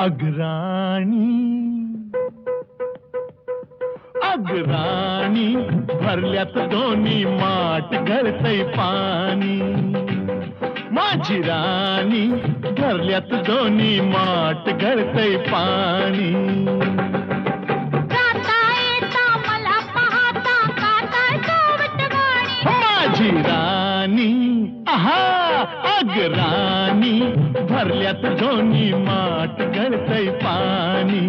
अग्राणी अग्राणी भरल्यात दोन्ही माठ गळतय पाणी माझी राणी भरल्यात दोन्ही माठ गळतय पाणी माझी राणी आहा अग्राणी भरल्यात दोन्ही माठ गळतय पाणी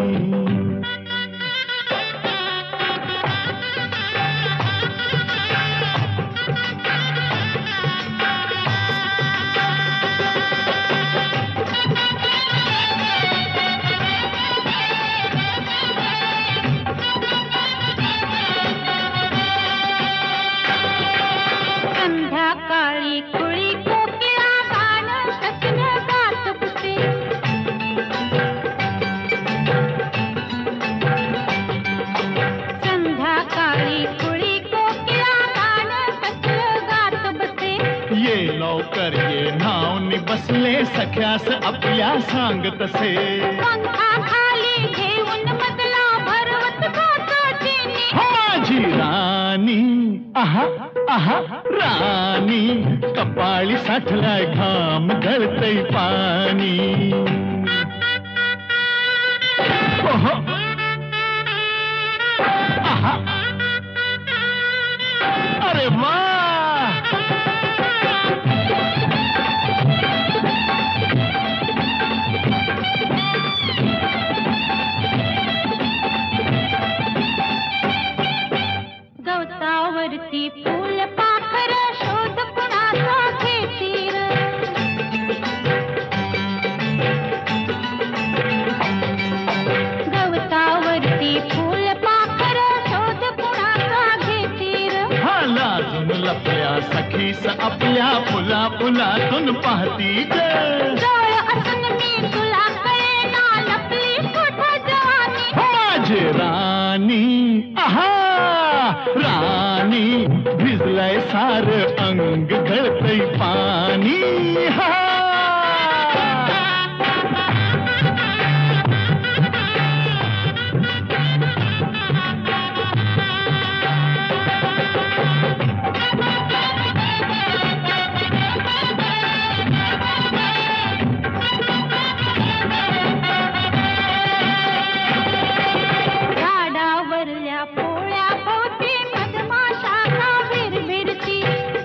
संध्याकाळी कुळी कोकिळा गाणं सजन गात बसे संध्याकाळी कुळी कोकिळा गाणं सजन गात बसे ये लवकर ये नावनी बसले सख्यास आपल्या सांगत असे पंखा खाली घेऊन मधला भरवत काकाजीनी माझी राणी आहा आहा राणी कपाळी साठलाय घाम गळतय पाणी ओहो आहा अरे वा गवतावरती फूल पाखर शोध कुणाचा घेतील गवतावरती फूल पाखर शोध कुणाचा घेतील हा लाजून लपल्या सखीस आपल्या फुला फुलातून पाहती ग जवळ असून मी तुला कळेना लपली कुठं जवानी माझी राणी आहा राणी भिजलय सार अंग गळतय पाणी हा झाडावरल्या पोळ्या भोवती मधमाशांना भिरभिरती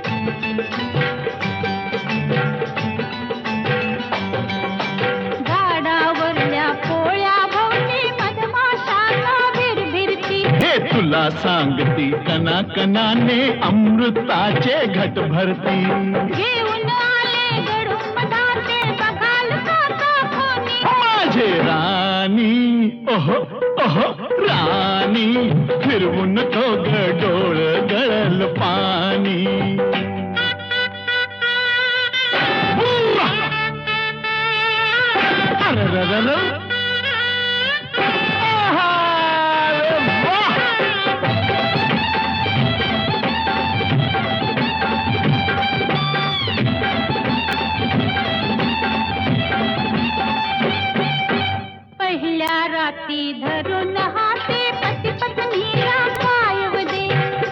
झाडावरल्या पोळ्या भोवती मधमाशांना भिरभिरती हे तुला सांगती कना कनाने अमृताचे घट भरती घेऊन आले गडून मधाचे बघाल काका खोनी माझे राणी ओहो ओहो राणी फिरवून तो डोळ गळल पाणी अरररर. आहा, रे वाह. पहिल्या राती धरून हाते पती पत्नीला पायव दे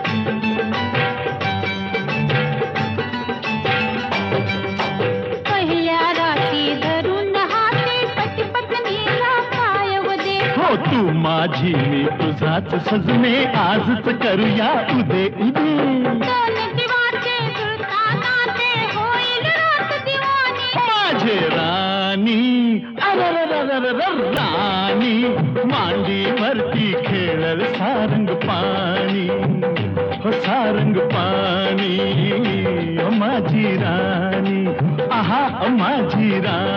पहिल्या राती धरून हाते पती पत्नीला पायव दे हो तू माझी मी तुझाच सजने आजच करूया उदे उदे दोन जीवाचे जुळता नाते होईल रात दिवाणी माझे राणी अरररररर राणी मांडीवरती खेळल सारंग पाणी हो सारंग पाणी ओ माझी राणी आहा ओ माझी राणी